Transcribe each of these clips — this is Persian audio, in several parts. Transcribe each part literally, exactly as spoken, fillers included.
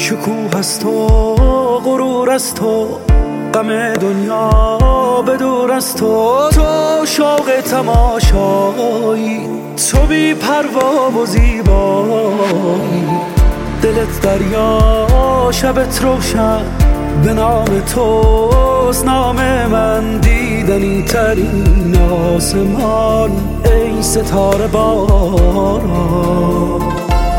شکوه است و غرور است تو، غم دنیا به دور از تو. تو شوق تماشایی، تو بی پروا و زیبایی. دلت دریا شبت روشن، به نام توست نام من. دیدنی ترین آسمان ای ستاره باران.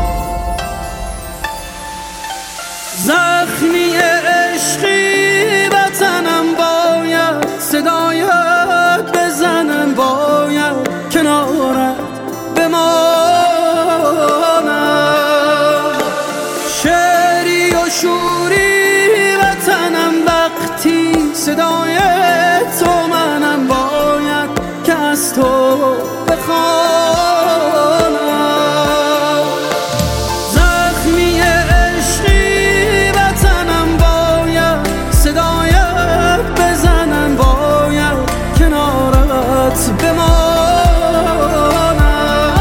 زخمی عشقی وطنم باید صدایت بزنن، باید کنارت بمانم. شعری و شوری وطنم وقتی صدای تو منم، باید که از تو بخوانم. زخمی عشقی وطنم باید صدایت بزنن، باید کنارت بمانم.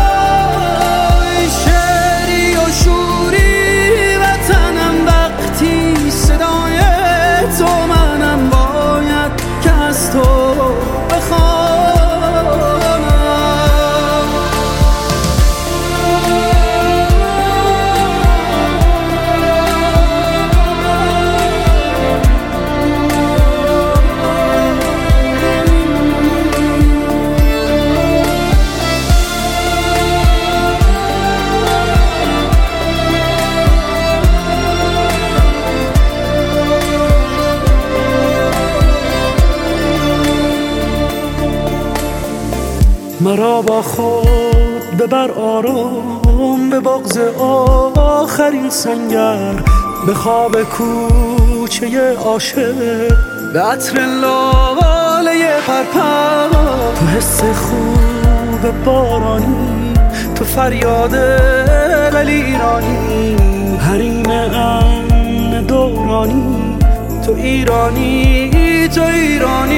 شعری و شوری وطنم وقتی صدای تو منم، باید که از تو مرا با خود ببر آرام، به بغض آخرین سنگر. به خواب کوچه عاشق، به عطر لاله پرپر. تو حس خوب بارانی، تو فریاد ولیرانی. حریم امن دورانی، تو ایرانی تو ایرانی.